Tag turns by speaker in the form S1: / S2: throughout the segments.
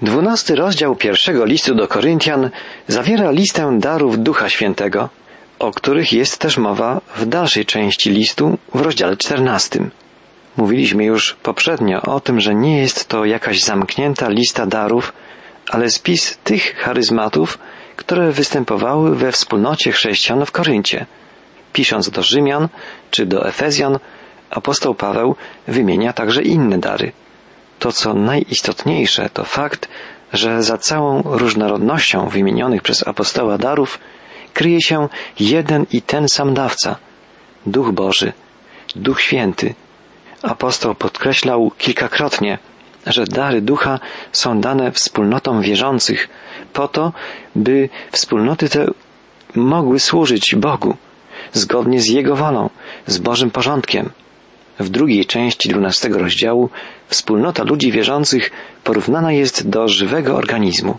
S1: 12 rozdział pierwszego listu do Koryntian zawiera listę darów Ducha Świętego, o których jest też mowa w dalszej części listu w rozdziale 14. Mówiliśmy już poprzednio o tym, że nie jest to jakaś zamknięta lista darów, ale spis tych charyzmatów, które występowały we wspólnocie chrześcijan w Koryncie. Pisząc do Rzymian czy do Efezjan, apostoł Paweł wymienia także inne dary. To, co najistotniejsze, to fakt, że za całą różnorodnością wymienionych przez apostoła darów kryje się jeden i ten sam dawca, Duch Boży, Duch Święty. Apostoł podkreślał kilkakrotnie, że dary Ducha są dane wspólnotom wierzących po to, by wspólnoty te mogły służyć Bogu zgodnie z Jego wolą, z Bożym porządkiem. W drugiej części 12 rozdziału wspólnota ludzi wierzących porównana jest do żywego organizmu.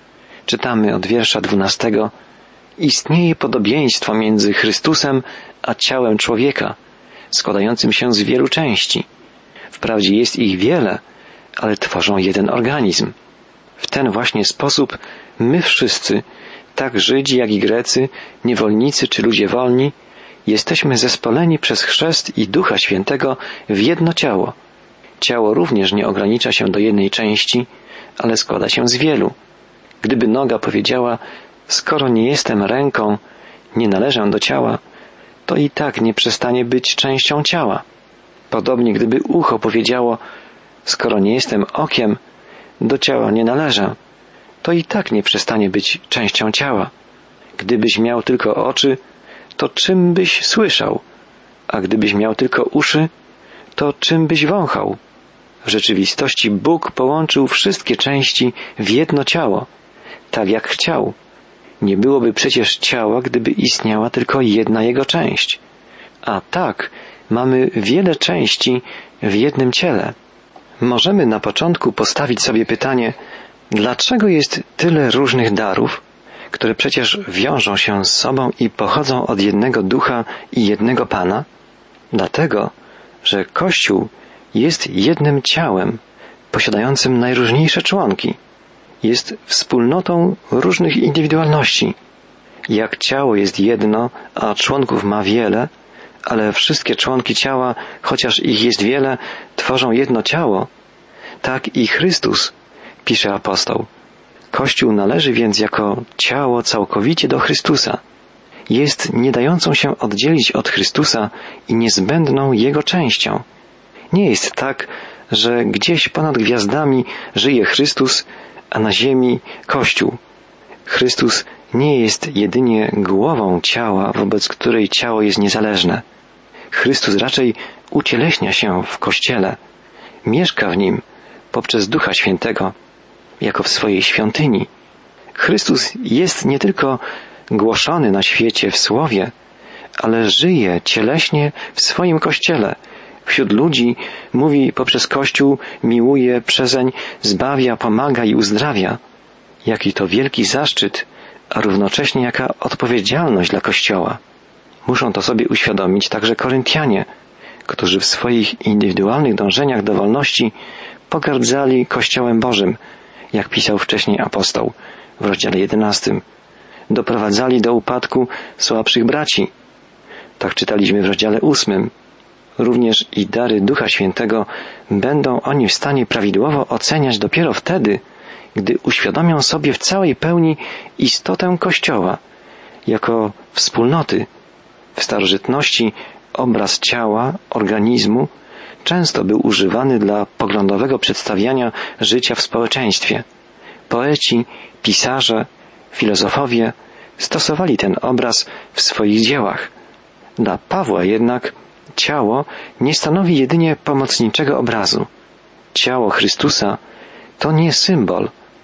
S1: Czytamy od wiersza 12: Istnieje podobieństwo między Chrystusem a ciałem człowieka, składającym się z wielu części. Wprawdzie jest ich wiele, ale tworzą jeden organizm. W ten właśnie sposób my wszyscy, tak Żydzi jak i Grecy, niewolnicy czy ludzie wolni, jesteśmy zespoleni przez chrzest i Ducha Świętego w jedno ciało. Ciało również nie ogranicza się do jednej części, ale składa się z wielu. Gdyby noga powiedziała: skoro nie jestem ręką, nie należę do ciała, to i tak nie przestanie być częścią ciała. Podobnie gdyby ucho powiedziało: skoro nie jestem okiem, do ciała nie należę, to i tak nie przestanie być częścią ciała. Gdybyś miał tylko oczy, to czym byś słyszał? A gdybyś miał tylko uszy, to czym byś wąchał? W rzeczywistości Bóg połączył wszystkie części w jedno ciało, tak jak chciał. Nie byłoby przecież ciała, gdyby istniała tylko jedna jego część. A tak mamy wiele części w jednym ciele. Możemy na początku postawić sobie pytanie, dlaczego jest tyle różnych darów, które przecież wiążą się z sobą i pochodzą od jednego Ducha i jednego Pana? Dlatego, że Kościół jest jednym ciałem, posiadającym najróżniejsze członki. Jest wspólnotą różnych indywidualności. Jak ciało jest jedno, a członków ma wiele, ale wszystkie członki ciała, chociaż ich jest wiele, tworzą jedno ciało, tak i Chrystus, pisze apostoł. Kościół należy więc jako ciało całkowicie do Chrystusa. Jest nie dającą się oddzielić od Chrystusa i niezbędną Jego częścią. Nie jest tak, że gdzieś ponad gwiazdami żyje Chrystus, a na ziemi Kościół. Chrystus nie jest jedynie głową ciała, wobec której ciało jest niezależne. Chrystus raczej ucieleśnia się w Kościele, mieszka w nim poprzez Ducha Świętego, jako w swojej świątyni. Chrystus jest nie tylko głoszony na świecie w słowie, ale żyje cieleśnie w swoim Kościele. Wśród ludzi mówi poprzez Kościół, miłuje, przezeń, zbawia, pomaga i uzdrawia. Jaki to wielki zaszczyt, a równocześnie jaka odpowiedzialność dla Kościoła. Muszą to sobie uświadomić także Koryntianie, którzy w swoich indywidualnych dążeniach do wolności pogardzali Kościołem Bożym, jak pisał wcześniej apostoł w rozdziale 11. Doprowadzali do upadku słabszych braci. Tak czytaliśmy w rozdziale 8. Również i dary Ducha Świętego będą oni w stanie prawidłowo oceniać dopiero wtedy, gdy uświadomią sobie w całej pełni istotę Kościoła jako wspólnoty. W starożytności obraz ciała, organizmu często był używany dla poglądowego przedstawiania życia w społeczeństwie. Poeci, pisarze, filozofowie stosowali ten obraz w swoich dziełach. Dla Pawła jednak ciało nie stanowi jedynie pomocniczego obrazu. Ciało Chrystusa to nie symbol,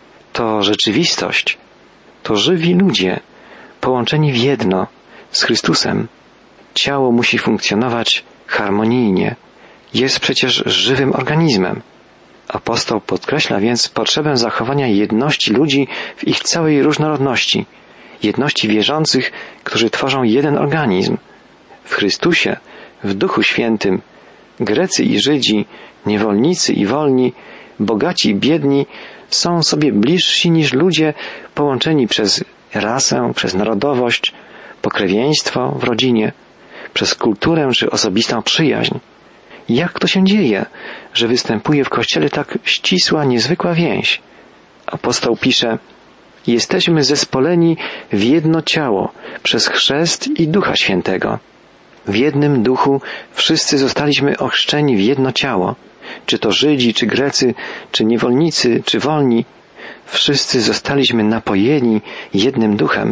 S1: to rzeczywistość. To żywi ludzie, połączeni w jedno z Chrystusem. Ciało musi funkcjonować harmonijnie. Jest przecież żywym organizmem. Apostoł podkreśla więc potrzebę zachowania jedności ludzi w ich całej różnorodności, jedności wierzących, którzy tworzą jeden organizm. W Chrystusie, w Duchu Świętym, Grecy i Żydzi, niewolnicy i wolni bogaci i biedni są sobie bliżsi niż ludzie połączeni przez rasę, przez narodowość, pokrewieństwo w rodzinie, przez kulturę czy osobistą przyjaźń. Jak to się dzieje, że występuje w Kościele tak ścisła, niezwykła więź? Apostoł pisze: jesteśmy zespoleni w jedno ciało przez chrzest i Ducha Świętego. W jednym duchu wszyscy zostaliśmy ochrzczeni w jedno ciało. Czy to Żydzi, czy Grecy, czy niewolnicy, czy wolni. Wszyscy zostaliśmy napojeni jednym duchem.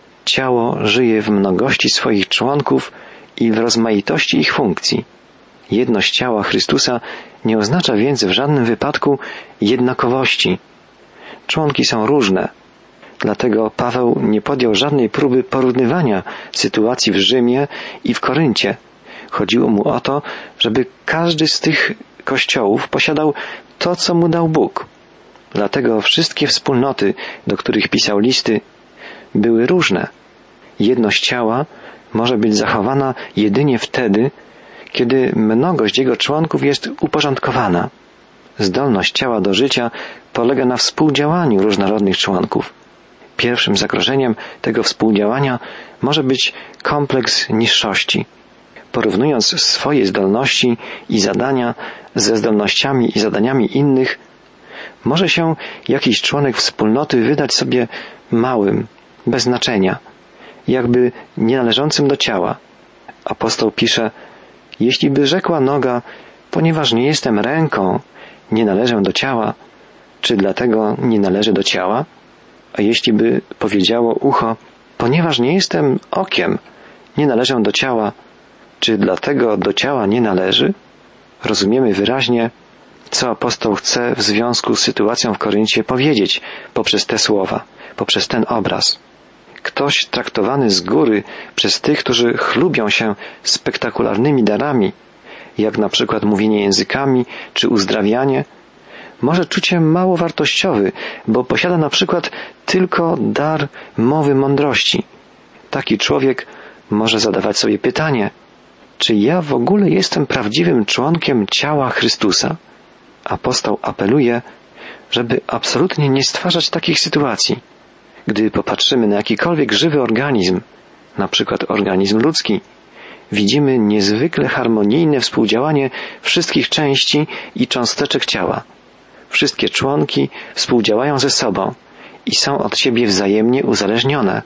S1: Ciało żyje w mnogości swoich członków i w rozmaitości ich funkcji. Jedność ciała Chrystusa nie oznacza więc w żadnym wypadku jednakowości. Członki są różne. Dlatego Paweł nie podjął żadnej próby porównywania sytuacji w Rzymie i w Koryncie. Chodziło mu o to, żeby każdy z tych kościołów posiadał to, co mu dał Bóg. Dlatego wszystkie wspólnoty, do których pisał listy, były różne. Jedność ciała może być zachowana jedynie wtedy, kiedy mnogość jego członków jest uporządkowana. Zdolność ciała do życia polega na współdziałaniu różnorodnych członków. Pierwszym zagrożeniem tego współdziałania może być kompleks niższości. Porównując swoje zdolności i zadania ze zdolnościami i zadaniami innych, może się jakiś członek wspólnoty wydać sobie małym, bez znaczenia, jakby nie należącym do ciała. Apostoł pisze: jeśli by rzekła noga, ponieważ nie jestem ręką, nie należę do ciała, czy dlatego nie należy do ciała? A jeśli by powiedziało ucho, ponieważ nie jestem okiem, nie należę do ciała, czy dlatego do ciała nie należy? Rozumiemy wyraźnie, co apostoł chce w związku z sytuacją w Koryncie powiedzieć poprzez te słowa, poprzez ten obraz. Ktoś traktowany z góry przez tych, którzy chlubią się spektakularnymi darami, jak na przykład mówienie językami czy uzdrawianie, może czuć się mało wartościowy, bo posiada na przykład tylko dar mowy mądrości. Taki człowiek może zadawać sobie pytanie: czy ja w ogóle jestem prawdziwym członkiem ciała Chrystusa? Apostoł apeluje, żeby absolutnie nie stwarzać takich sytuacji. Gdy popatrzymy na jakikolwiek żywy organizm, na przykład organizm ludzki, widzimy niezwykle harmonijne współdziałanie wszystkich części i cząsteczek ciała. Wszystkie członki współdziałają ze sobą i są od siebie wzajemnie uzależnione.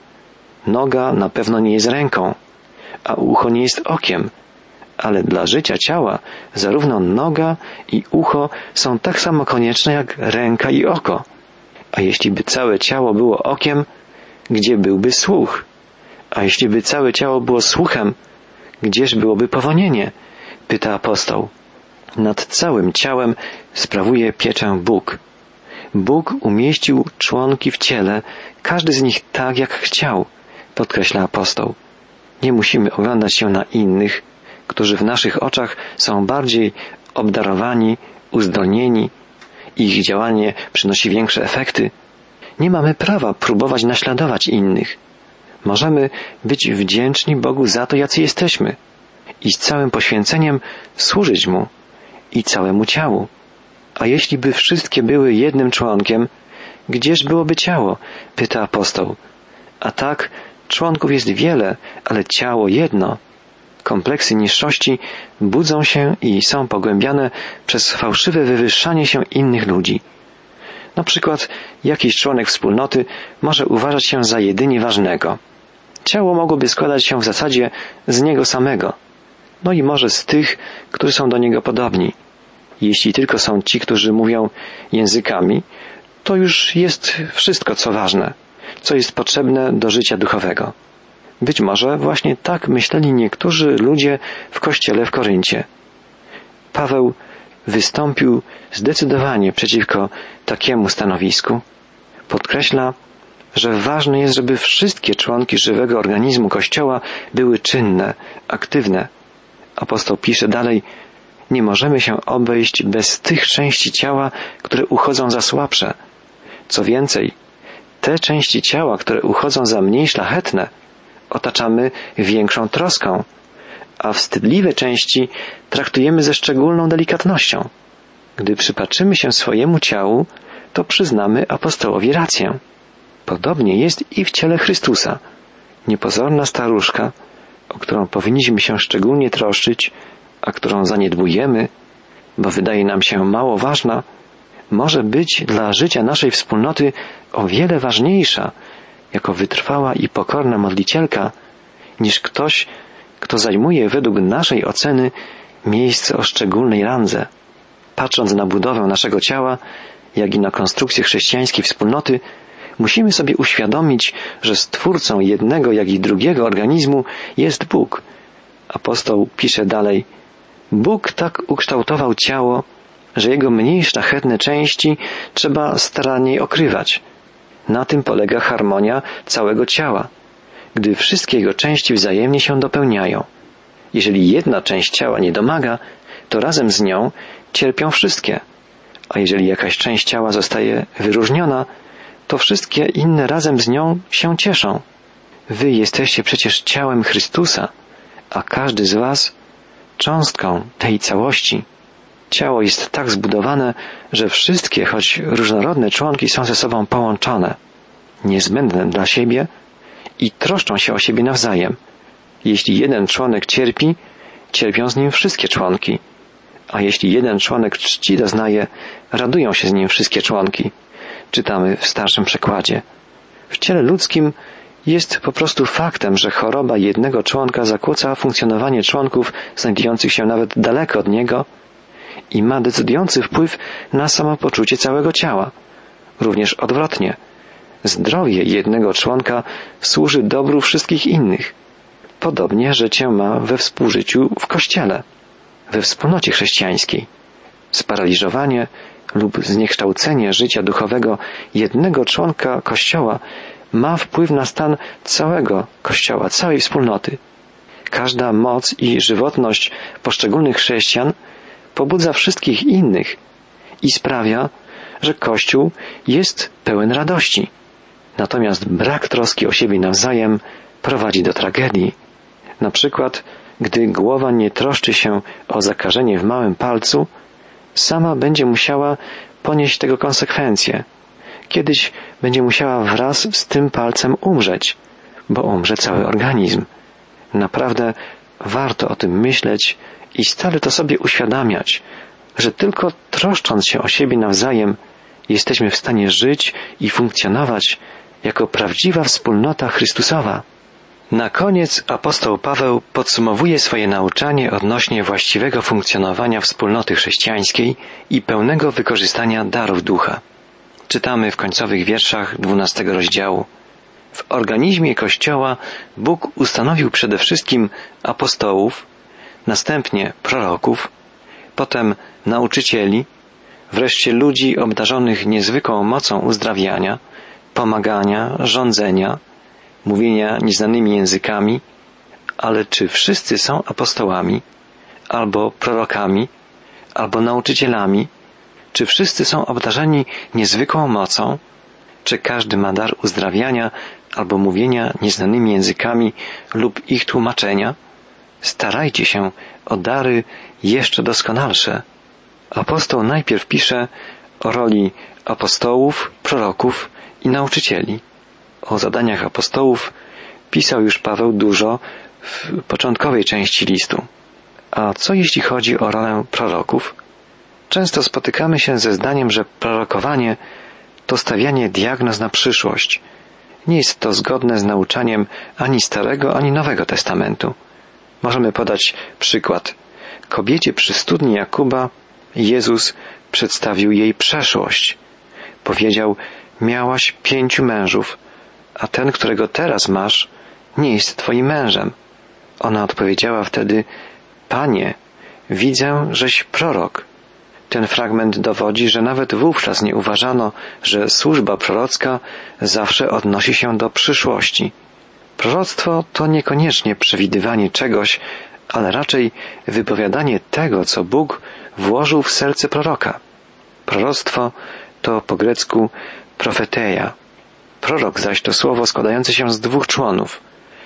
S1: Noga na pewno nie jest ręką, a ucho nie jest okiem, ale dla życia ciała zarówno noga i ucho są tak samo konieczne jak ręka i oko. A jeśli by całe ciało było okiem, gdzie byłby słuch? A jeśli by całe ciało było słuchem, gdzież byłoby powonienie? Pyta apostoł. Nad całym ciałem sprawuje pieczę Bóg. Bóg umieścił członki w ciele, każdy z nich tak, jak chciał, podkreśla apostoł. Nie musimy oglądać się na innych, którzy w naszych oczach są bardziej obdarowani, uzdolnieni, ich działanie przynosi większe efekty. Nie mamy prawa próbować naśladować innych. Możemy być wdzięczni Bogu za to, jacy jesteśmy i z całym poświęceniem służyć Mu i całemu ciału. A jeśli by wszystkie były jednym członkiem, gdzież byłoby ciało? Pyta apostoł. A tak, członków jest wiele, ale ciało jedno. Kompleksy niższości budzą się i są pogłębiane przez fałszywe wywyższanie się innych ludzi. Na przykład jakiś członek wspólnoty może uważać się za jedynie ważnego. Ciało mogłoby składać się w zasadzie z niego samego, no i może z tych, którzy są do niego podobni. Jeśli tylko są ci, którzy mówią językami, to już jest wszystko, co ważne, co jest potrzebne do życia duchowego. Być może właśnie tak myśleli niektórzy ludzie w kościele w Koryncie. Paweł wystąpił zdecydowanie przeciwko takiemu stanowisku. Podkreśla, że ważne jest, żeby wszystkie członki żywego organizmu Kościoła były czynne, aktywne. Apostoł pisze dalej: nie możemy się obejść bez tych części ciała, które uchodzą za słabsze. Co więcej, te części ciała, które uchodzą za mniej szlachetne, otaczamy większą troską, a wstydliwe części traktujemy ze szczególną delikatnością. Gdy przypatrzymy się swojemu ciału, to przyznamy apostołowi rację. Podobnie jest i w ciele Chrystusa. Niepozorna staruszka, o którą powinniśmy się szczególnie troszczyć, a którą zaniedbujemy, bo wydaje nam się mało ważna, może być dla życia naszej wspólnoty o wiele ważniejsza, jako wytrwała i pokorna modlicielka, niż ktoś, kto zajmuje według naszej oceny miejsce o szczególnej randze. Patrząc na budowę naszego ciała, jak i na konstrukcję chrześcijańskiej wspólnoty, musimy sobie uświadomić, że stwórcą jednego, jak i drugiego organizmu jest Bóg. Apostoł pisze dalej: Bóg tak ukształtował ciało, że jego mniej szlachetne części trzeba staranniej okrywać. Na tym polega harmonia całego ciała, gdy wszystkie jego części wzajemnie się dopełniają. Jeżeli jedna część ciała nie domaga, to razem z nią cierpią wszystkie, a jeżeli jakaś część ciała zostaje wyróżniona, to wszystkie inne razem z nią się cieszą. Wy jesteście przecież ciałem Chrystusa, a każdy z was cząstką tej całości. Ciało jest tak zbudowane, że wszystkie, choć różnorodne członki są ze sobą połączone, niezbędne dla siebie i troszczą się o siebie nawzajem. Jeśli jeden członek cierpi, cierpią z nim wszystkie członki, a jeśli jeden członek czci doznaje, radują się z nim wszystkie członki. Czytamy w starszym przekładzie. W ciele ludzkim jest po prostu faktem, że choroba jednego członka zakłóca funkcjonowanie członków znajdujących się nawet daleko od niego i ma decydujący wpływ na samopoczucie całego ciała. Również odwrotnie. Zdrowie jednego członka służy dobru wszystkich innych. Podobnie życie ma we współżyciu w Kościele, we wspólnocie chrześcijańskiej. Sparaliżowanie lub zniekształcenie życia duchowego jednego członka Kościoła ma wpływ na stan całego Kościoła, całej wspólnoty. Każda moc i żywotność poszczególnych chrześcijan pobudza wszystkich innych i sprawia, że Kościół jest pełen radości. Natomiast brak troski o siebie nawzajem prowadzi do tragedii. Na przykład, gdy głowa nie troszczy się o zakażenie w małym palcu, sama będzie musiała ponieść tego konsekwencje. Kiedyś będzie musiała wraz z tym palcem umrzeć, bo umrze cały organizm. Naprawdę warto o tym myśleć i stale to sobie uświadamiać, że tylko troszcząc się o siebie nawzajem jesteśmy w stanie żyć i funkcjonować jako prawdziwa wspólnota Chrystusowa. Na koniec apostoł Paweł podsumowuje swoje nauczanie odnośnie właściwego funkcjonowania wspólnoty chrześcijańskiej i pełnego wykorzystania darów ducha. Czytamy w końcowych wierszach 12 rozdziału. W organizmie Kościoła Bóg ustanowił przede wszystkim apostołów, następnie proroków, potem nauczycieli, wreszcie ludzi obdarzonych niezwykłą mocą uzdrawiania, pomagania, rządzenia, mówienia nieznanymi językami, ale czy wszyscy są apostołami, albo prorokami, albo nauczycielami? Czy wszyscy są obdarzeni niezwykłą mocą? Czy każdy ma dar uzdrawiania albo mówienia nieznanymi językami lub ich tłumaczenia? Starajcie się o dary jeszcze doskonalsze. Apostoł najpierw pisze o roli apostołów, proroków i nauczycieli. O zadaniach apostołów pisał już Paweł dużo w początkowej części listu. A co jeśli chodzi o rolę proroków? Często spotykamy się ze zdaniem, że prorokowanie to stawianie diagnoz na przyszłość. Nie jest to zgodne z nauczaniem ani Starego, ani Nowego Testamentu. Możemy podać przykład. Kobiecie przy studni Jakuba Jezus przedstawił jej przeszłość. Powiedział: miałaś 5 mężów, a ten, którego teraz masz, nie jest twoim mężem. Ona odpowiedziała wtedy: Panie, widzę, żeś prorok. Ten fragment dowodzi, że nawet wówczas nie uważano, że służba prorocka zawsze odnosi się do przyszłości. Proroctwo to niekoniecznie przewidywanie czegoś, ale raczej wypowiadanie tego, co Bóg włożył w serce proroka. Proroctwo to po grecku profeteia. Prorok zaś to słowo składające się z 2 członów,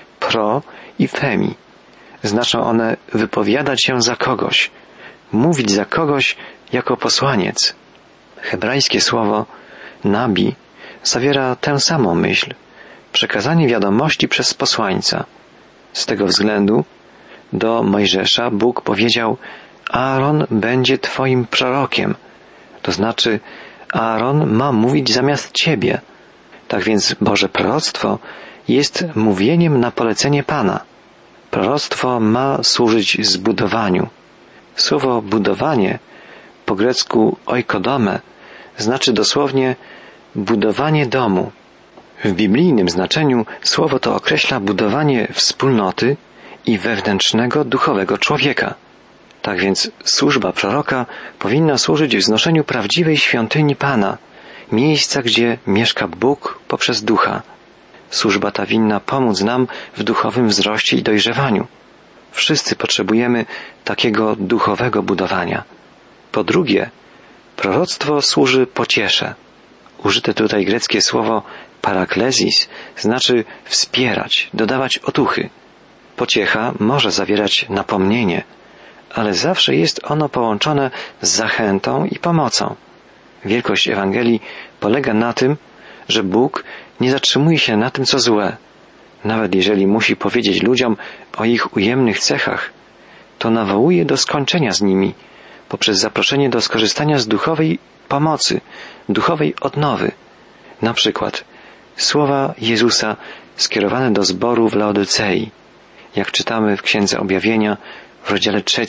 S1: pro i femi. Znaczą one wypowiadać się za kogoś, mówić za kogoś jako posłaniec. Hebrajskie słowo nabi zawiera tę samą myśl, przekazanie wiadomości przez posłańca. Z tego względu do Mojżesza Bóg powiedział: Aaron będzie twoim prorokiem. To znaczy, Aaron ma mówić zamiast ciebie. Tak więc Boże proroctwo jest mówieniem na polecenie Pana. Proroctwo ma służyć zbudowaniu. Słowo budowanie, po grecku oikodome, znaczy dosłownie budowanie domu. W biblijnym znaczeniu słowo to określa budowanie wspólnoty i wewnętrznego, duchowego człowieka. Tak więc służba proroka powinna służyć wznoszeniu prawdziwej świątyni Pana, miejsca, gdzie mieszka Bóg poprzez Ducha. Służba ta winna pomóc nam w duchowym wzroście i dojrzewaniu. Wszyscy potrzebujemy takiego duchowego budowania. Po drugie, proroctwo służy pociesze. Użyte tutaj greckie słowo paraklezis znaczy wspierać, dodawać otuchy. Pociecha może zawierać napomnienie, ale zawsze jest ono połączone z zachętą i pomocą. Wielkość Ewangelii polega na tym, że Bóg nie zatrzymuje się na tym, co złe. Nawet jeżeli musi powiedzieć ludziom o ich ujemnych cechach, to nawołuje do skończenia z nimi poprzez zaproszenie do skorzystania z duchowej pomocy, duchowej odnowy. Na przykład słowa Jezusa skierowane do zboru w Laodycei. Jak czytamy w Księdze Objawienia w rozdziale 3,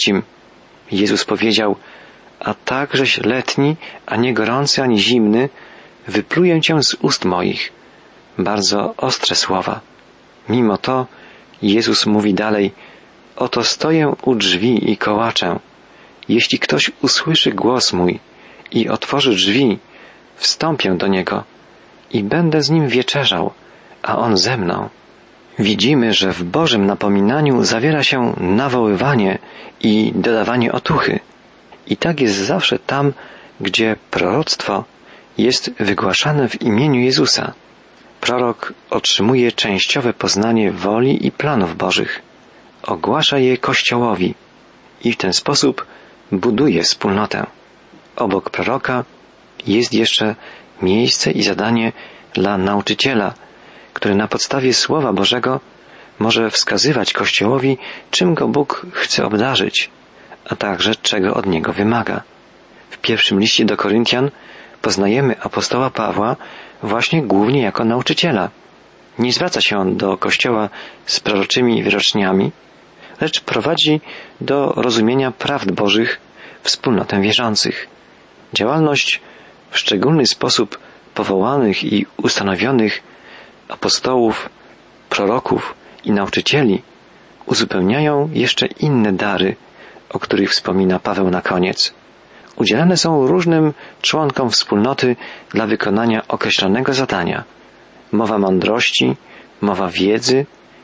S1: Jezus powiedział: a takżeś letni, a nie gorący, ani zimny, wypluję cię z ust moich. Bardzo ostre słowa. Mimo to Jezus mówi dalej: oto stoję u drzwi i kołaczę. Jeśli ktoś usłyszy głos mój i otworzy drzwi, wstąpię do niego i będę z nim wieczerzał, a on ze mną. Widzimy, że w Bożym napominaniu zawiera się nawoływanie i dodawanie otuchy. I tak jest zawsze tam, gdzie proroctwo jest wygłaszane w imieniu Jezusa. Prorok otrzymuje częściowe poznanie woli i planów Bożych. Ogłasza je Kościołowi i w ten sposób buduje wspólnotę. Obok proroka jest jeszcze miejsce i zadanie dla nauczyciela, który na podstawie Słowa Bożego może wskazywać Kościołowi, czym go Bóg chce obdarzyć, a także czego od niego wymaga. W pierwszym liście do Koryntian poznajemy apostoła Pawła właśnie głównie jako nauczyciela. Nie zwraca się on do Kościoła z proroczymi wyroczniami, lecz prowadzi do rozumienia prawd Bożych wspólnotę wierzących. Działalność w szczególny sposób powołanych i ustanowionych apostołów, proroków i nauczycieli uzupełniają jeszcze inne dary, o których wspomina Paweł na koniec. Udzielane są różnym członkom wspólnoty dla wykonania określonego zadania. Mowa mądrości, mowa wiedzy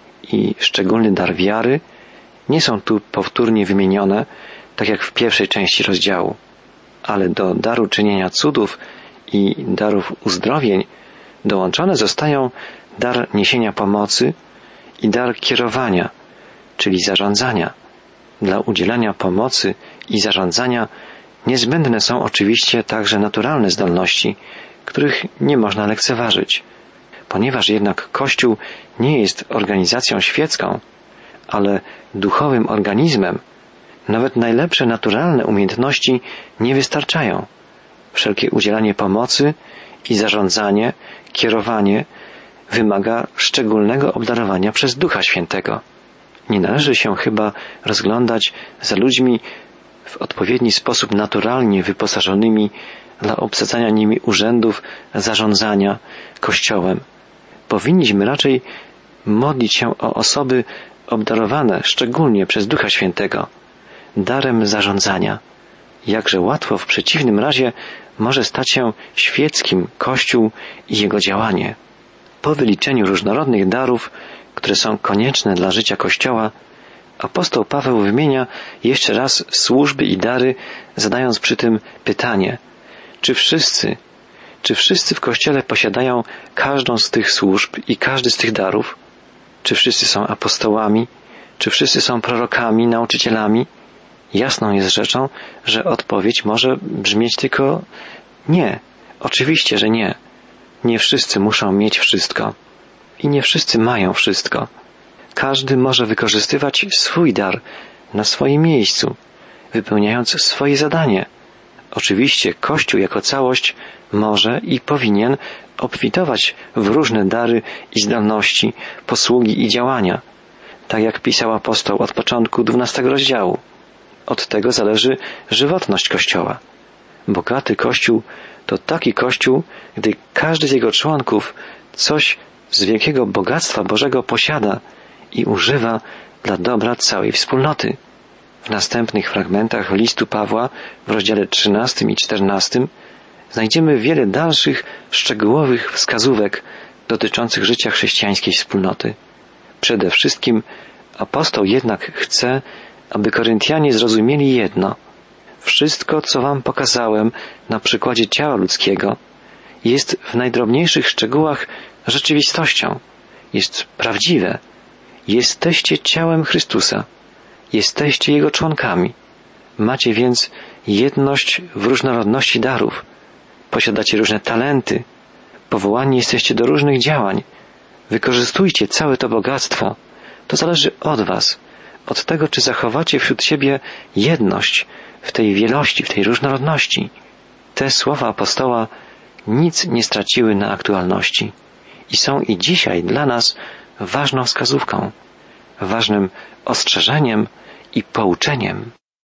S1: i szczególny dar wiary nie są tu powtórnie wymienione, tak jak w pierwszej części rozdziału, ale do daru czynienia cudów i darów uzdrowień dołączone zostają dar niesienia pomocy i dar kierowania, czyli zarządzania. Dla udzielania pomocy i zarządzania niezbędne są oczywiście także naturalne zdolności, których nie można lekceważyć. Ponieważ jednak Kościół nie jest organizacją świecką, ale duchowym organizmem, nawet najlepsze naturalne umiejętności nie wystarczają. Wszelkie udzielanie pomocy i zarządzanie, kierowanie wymaga szczególnego obdarowania przez Ducha Świętego. Nie należy się chyba rozglądać za ludźmi w odpowiedni sposób naturalnie wyposażonymi dla obsadzania nimi urzędów zarządzania Kościołem. Powinniśmy raczej modlić się o osoby obdarowane szczególnie przez Ducha Świętego darem zarządzania. Jakże łatwo w przeciwnym razie może stać się świeckim Kościół i jego działanie. Po wyliczeniu różnorodnych darów, które są konieczne dla życia Kościoła, apostoł Paweł wymienia jeszcze raz służby i dary, zadając przy tym pytanie: czy wszyscy w Kościele posiadają każdą z tych służb i każdy z tych darów? Czy wszyscy są apostołami? Czy wszyscy są prorokami, nauczycielami? Jasną jest rzeczą, że odpowiedź może brzmieć tylko nie. Oczywiście, że nie. Nie wszyscy muszą mieć wszystko. I nie wszyscy mają wszystko. Każdy może wykorzystywać swój dar na swoim miejscu, wypełniając swoje zadanie. Oczywiście Kościół jako całość może i powinien obfitować w różne dary i zdolności, posługi i działania, tak jak pisał apostoł od początku 12 rozdziału. Od tego zależy żywotność Kościoła. Bogaty Kościół to taki Kościół, gdy każdy z jego członków coś z wielkiego bogactwa Bożego posiada i używa dla dobra całej wspólnoty. W następnych fragmentach listu Pawła w rozdziale 13 i 14 znajdziemy wiele dalszych, szczegółowych wskazówek dotyczących życia chrześcijańskiej wspólnoty. Przede wszystkim apostoł jednak chce, aby Koryntianie zrozumieli jedno. Wszystko, co wam pokazałem na przykładzie ciała ludzkiego, jest w najdrobniejszych szczegółach rzeczywistością. Jest prawdziwe. Jesteście ciałem Chrystusa. Jesteście Jego członkami. Macie więc jedność w różnorodności darów. Posiadacie różne talenty. Powołani jesteście do różnych działań. Wykorzystujcie całe to bogactwo. To zależy od was. Od tego, czy zachowacie wśród siebie jedność w tej wielości, w tej różnorodności. Te słowa apostoła nic nie straciły na aktualności i są i dzisiaj dla nas ważną wskazówką, ważnym ostrzeżeniem i pouczeniem.